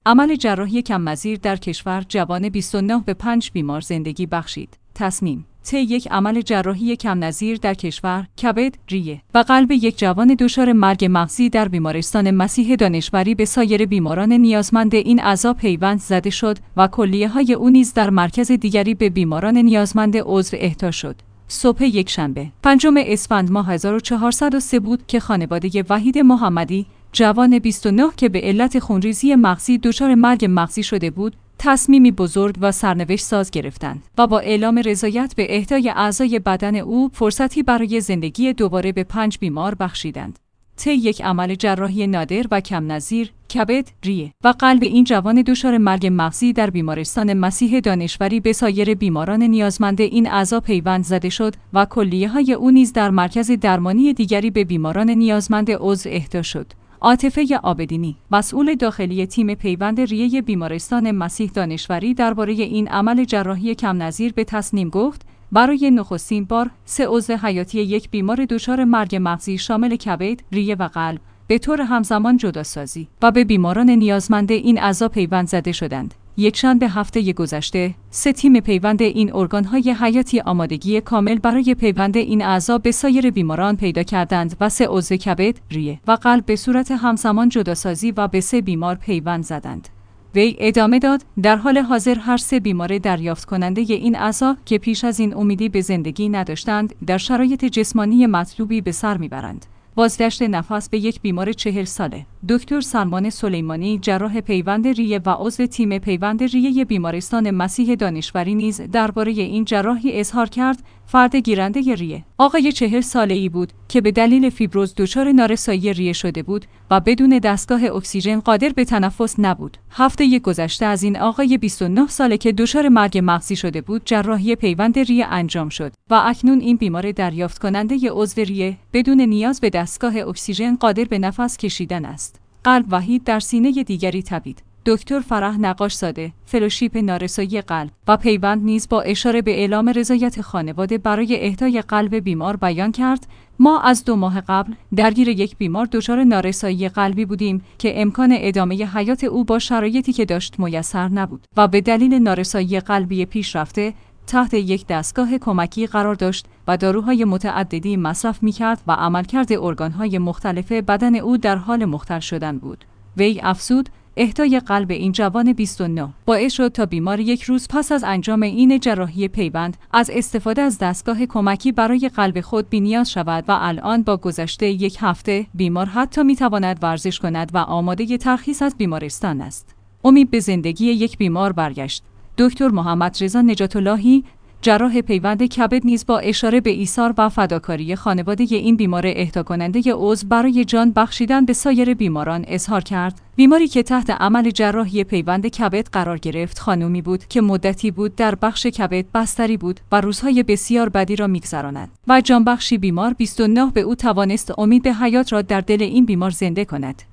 عمل جراحی کم‌نظیر در کشور جوان 29 به 5 بیمار زندگی بخشید. تصمیم طی یک عمل جراحی کم‌نظیر در کشور، کبد، ریه و قلب یک جوان دچار مرگ مغزی در بیمارستان مسیح دانشوری به سایر بیماران نیازمند این اعضا پیوند زده شد و کلیه‌های او نیز در مرکز دیگری به بیماران نیازمند عضو اهدا شد. صبح یکشنبه، 5 اسفند ماه 1403 بود که خانواده وحید محمدی، جوان 29 که به علت خونریزی مغزی دچار مرگ مغزی شده بود، تصمیمی بزرگ و سرنوشت ساز گرفتند و با اعلام رضایت به اهدای اعضای بدن او فرصتی برای زندگی دوباره به 5 بیمار بخشیدند. طی یک عمل جراحی نادر و کم‌نظیر، کبد، ریه و قلب این جوان دچار مرگ مغزی در بیمارستان مسیح دانشوری به سایر بیماران نیازمند این اعضا پیوند زده شد و کلیه‌های او نیز در مرکز درمانی دیگری به بیماران نیازمند عضو اهدا شد. عاطفه عابدینی، مسئول داخلی تیم پیوند ریه بیمارستان مسیح دانشوری درباره این عمل جراحی کم‌نظیر به تصنیم گفت: برای نخستین بار 3 عضو حیاتی یک بیمار دچار مرگ مغزی شامل کبد، ریه و قلب به طور همزمان جداسازی و به بیماران نیازمند این اعضا پیوند زده شدند. یکشنبه هفته گذشته، 3 تیم پیوند این ارگان‌های حیاتی آمادگی کامل برای پیوند این اعضا به سایر بیماران پیدا کردند و 3 عضو کبد، ریه و قلب به صورت همزمان جداسازی و به 3 بیمار پیوند زدند. وی ادامه داد: در حال حاضر هر 3 بیمار دریافت کننده این اعضا که پیش از این امیدی به زندگی نداشتند، در شرایط جسمانی مطلوبی به سر میبرند. بازگشت نفس به یک بیمار 40 ساله. دکتر سلمان سلیمانی، جراح پیوند ریه و عضو تیم پیوند ریه بیمارستان مسیح دانشوری نیز درباره این جراحی اظهار کرد: فرد گیرنده ریه آقای 40 ساله‌ای بود که به دلیل فیبروز دچار نارسایی ریه شده بود و بدون دستگاه اکسیژن قادر به تنفس نبود. هفته گذشته از این آقای 29 ساله که دچار مرگ مغزی شده بود، جراحی پیوند ریه انجام شد و اکنون این بیمار دریافت کننده عضو ریه بدون نیاز به دستگاه اکسیژن قادر به نفس کشیدن است. قلب وحید در سینه دیگری تپید. دکتر فرح نقاش زاده، فلوشیپ نارسایی قلب و پیوند نیز با اشاره به اعلام رضایت خانواده برای اهدای قلب بیمار بیان کرد: ما از 2 ماه قبل درگیر یک بیمار دچار نارسایی قلبی بودیم که امکان ادامه حیات او با شرایطی که داشت میسر نبود و به دلیل نارسایی قلبی پیشرفته تحت یک دستگاه کمکی قرار داشت و داروهای متعددی مصرف می‌کرد و عملکرد ارگان‌های مختلف بدن او در حال مختل شدن بود. وی افزود: اهدای قلب این جوان 29 باعث شد تا بیمار 1 روز پس از انجام این جراحی پیوند از استفاده از دستگاه کمکی برای قلب خود بی‌نیاز شود و الان با گذشته 1 هفته بیمار حتی می‌تواند ورزش کند و آماده ترخیص از بیمارستان است. امید به زندگی یک بیمار برگشت. دکتر محمد رضا نجات اللهی، جراح پیوند کبد نیز با اشاره به ایثار و فداکاری خانواده این بیمار اهدا کننده عضو برای جان بخشیدن به سایر بیماران اظهار کرد: بیماری که تحت عمل جراحی پیوند کبد قرار گرفت خانومی بود که مدتی بود در بخش کبد بستری بود و روزهای بسیار بدی را می‌گذراند و جانبخشی بیمار 29 به او توانست امید به حیات را در دل این بیمار زنده کند.